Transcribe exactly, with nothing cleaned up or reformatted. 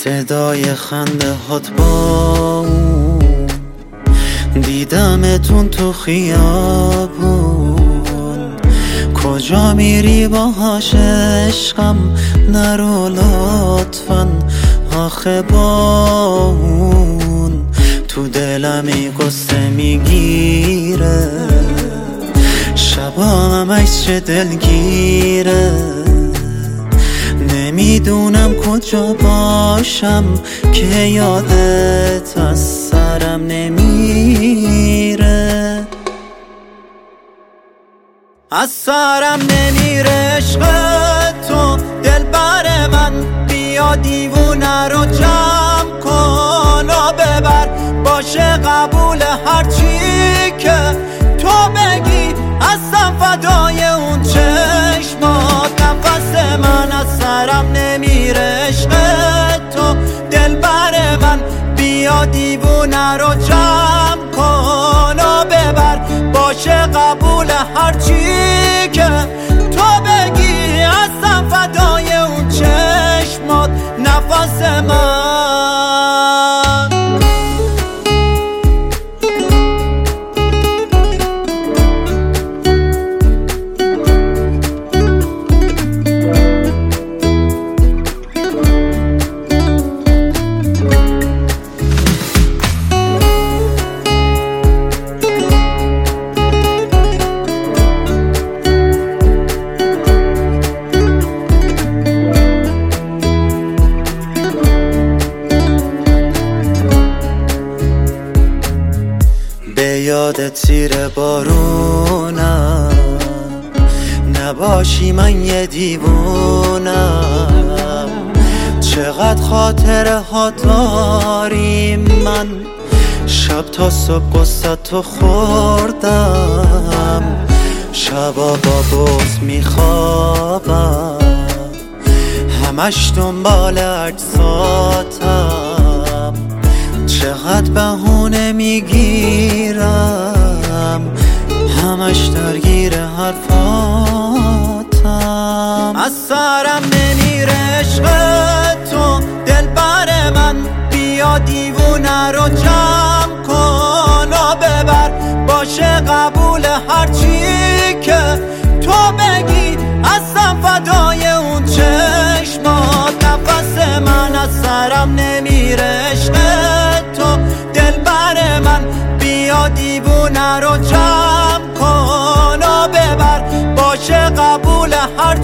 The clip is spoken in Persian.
صدای خنده هات با دیدمتون تو خیابون. کجا میری باهاش عشقم نرو لطفا، آخه با اون تو دلمی قصه میگیره، شبا همش چه دلگیره. نمیدونم کجا باشم که یادت از سرم نمیره، از سرم نمیره عشق تو دلبر من. بیا دیوونه رو جمع کن و ببر، باشه قبول هرچی که تو بگی، هستم فدای اون چشمات. نفس من از سرم نمیره عشق تو دلبر من. بیا دیوونه رو جمع کن و ببر، باشه قبول هرچی که تو بگی، هستم فدای اون چشمات. نفس من به یاد تیر بارونم نباشی، من یه دیوونم. چقدر خاطره ها داریم، من شب تا صبح قصه تو خوردم. شبا با بغض میخوابم، همش دنبال عکساتم. چقدر بهونه میگیرم، همش درگیر حرفاتم. از سرم نمیره عشق تو دلبر من. بیا دیوونه رو جمع کن و ببر، باشه قبول هرچی که تو بگی، هستم فدای اون چشمات. نفس من از سرم نمیره عشق تو دلبر من. بیا دیوونه رو جمع کن و ببر، باشه قبول هر